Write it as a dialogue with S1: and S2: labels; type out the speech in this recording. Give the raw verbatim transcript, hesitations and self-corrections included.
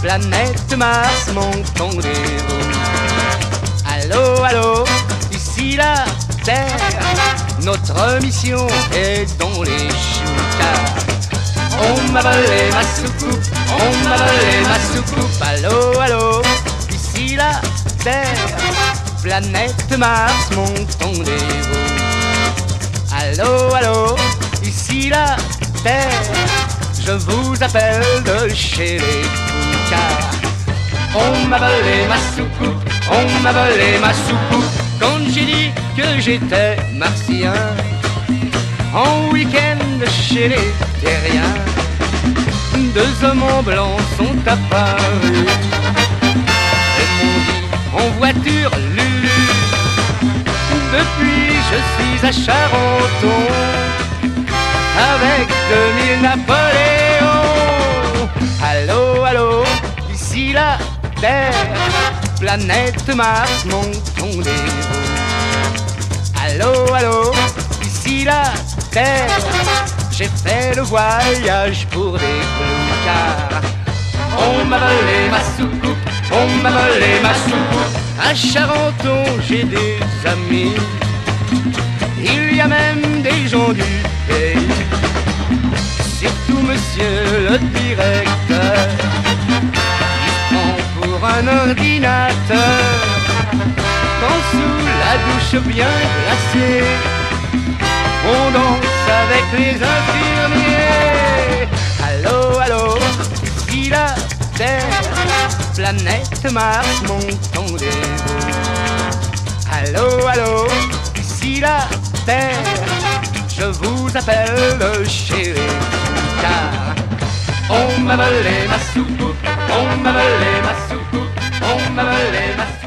S1: planète Mars, mon rendez-vous. Allô, allô, ici la Terre, notre mission est dans les choux. On m'a volé ma soucoupe, on m'a volé ma soucoupe. Allô, allô, ici la Terre, planète Mars, mon rendez-vous. Allô, allô, ici la Terre, je vous appelle de chez les Foucards. On m'a volé ma soucoupe, on m'a volé ma soucoupe, quand j'ai dit que j'étais martien. En week-end chez les terriens, deux hommes en blanc sont apparus et m'ont dit en voiture Lulu. Depuis je suis à Charenton avec deux mille Napoléons. Allô, allô, ici la Terre, planète Mars, mon rendez-vous. Allô, allô, ici la Terre, j'ai fait le voyage pour des cloucards. On m'a volé ma soucoupe, on m'a volé ma soucoupe. À Charenton, j'ai des amis, il y a même des gens du pays. Surtout monsieur le directeur, il prend pour un ordinateur. Quand sous la douche bien glacée, on danse avec les infirmiers. Allô, allô, ici la Terre, planète Mars, mon rendez-vous. Allô, allô, ici la Terre, je vous appelle de chez les Foucards. On m'a volé ma soucoupe, on m'a volé ma soucoupe, on m'a volé ma soucoupe.